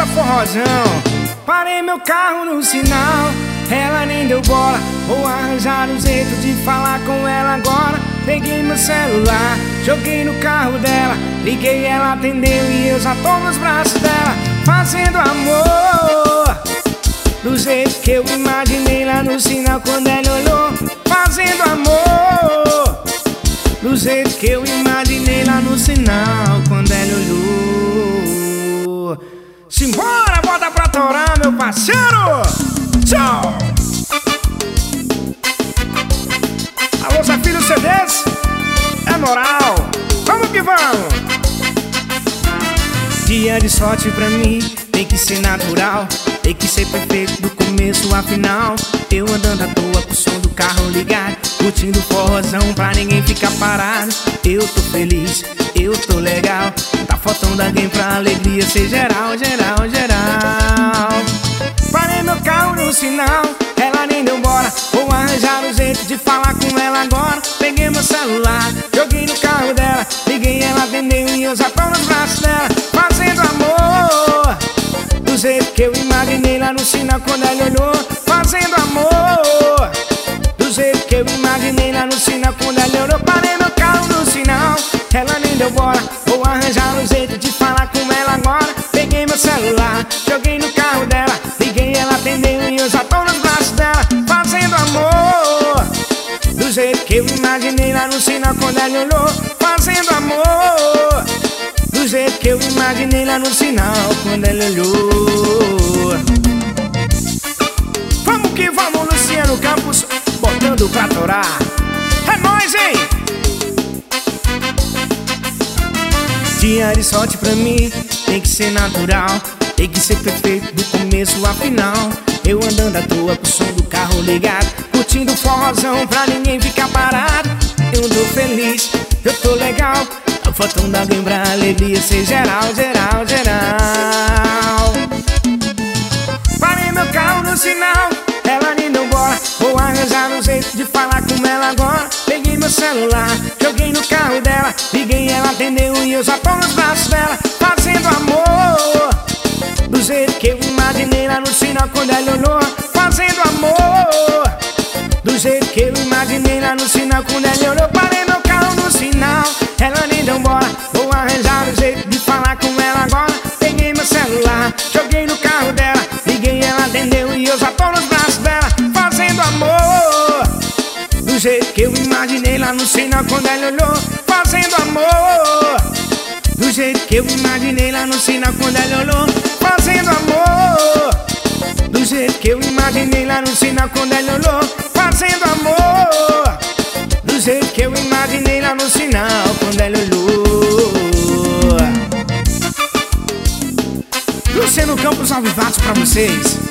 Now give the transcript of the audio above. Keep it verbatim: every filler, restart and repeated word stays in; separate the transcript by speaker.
Speaker 1: Bota forrozão. Parei meu carro no sinal, ela nem deu bola. Vou arranjar um jeito de falar com ela agora. Peguei meu celular, joguei no carro dela, liguei, ela atendeu e eu já tô nos braços dela, fazendo amor do jeito que eu imaginei lá no sinal quando ela olhou. Fazendo amor do jeito que eu imaginei lá no sinal quando ela olhou. Simbora, bota pra torar, meu parceiro. Tchau. Alô, Zé Filho C Ds, é moral. Vamos que vamos. Dia de sorte pra mim tem que ser natural, tem que ser perfeito do começo ao final. Eu andando à toa com o som do carro ligado, curtindo forrozão pra ninguém ficar parado. Eu tô feliz, eu tô legal, tá faltando alguém pra alegria ser geral, geral, geral. Parei meu carro no sinal, ela nem deu bola. Vou arranjar um jeito de falar com ela agora. Peguei meu celular, joguei no carro dela, liguei, ela atendeu e eu já tô nos braços dela, fazendo amor do jeito que eu imaginei lá no sinal quando ela olhou. Fazendo amor do jeito que eu imaginei lá no sinal quando ela olhou. Parei meu carro no sinal, ela nem deu bola. Vou arranjar um jeito de falar com ela agora. Peguei meu celular, joguei no carro dela, liguei, ela atendeu e eu já tô nos braços dela, fazendo amor do jeito que eu imaginei lá no sinal quando ela olhou. Fazendo amor do jeito que eu imaginei lá no sinal quando ela olhou. Vamos que vamos, Luciano Campos, botando pra torar. É nóis, hein? Dia de sorte pra mim tem que ser natural, tem que ser perfeito do começo ao final. Eu andando à toa com o som do carro ligado, curtindo forrozão pra ninguém ficar parado. Eu tô feliz, eu tô legal, tá faltando alguém pra alegria ser geral, geral, geral. Parei meu carro no sinal, ela nem deu bola. Vou arranjar um jeito de falar com ela agora. Peguei meu celular, joguei no carro dela, liguei, ela atendeu e eu já tô nos braços dela, fazendo amor do jeito que eu imaginei lá no sinal quando ela olhou. Fazendo amor do jeito que eu imaginei lá no sinal quando ela olhou. Parei meu carro no sinal, ela nem deu bola. Vou arranjar um jeito de falar com ela agora. Peguei meu celular, joguei no carro dela, liguei, ela atendeu e eu já tô nos braços dela, fazendo amor do jeito que eu imaginei lá no sinal quando ela olhou. Fazendo amor do jeito que eu imaginei lá no sinal quando ela olhou. Fazendo amor do jeito que eu imaginei lá no sinal quando ela olhou. Fazendo amor do jeito que eu imaginei lá no sinal quando ela olhou. Luciano Campos, Alvivados pra vocês.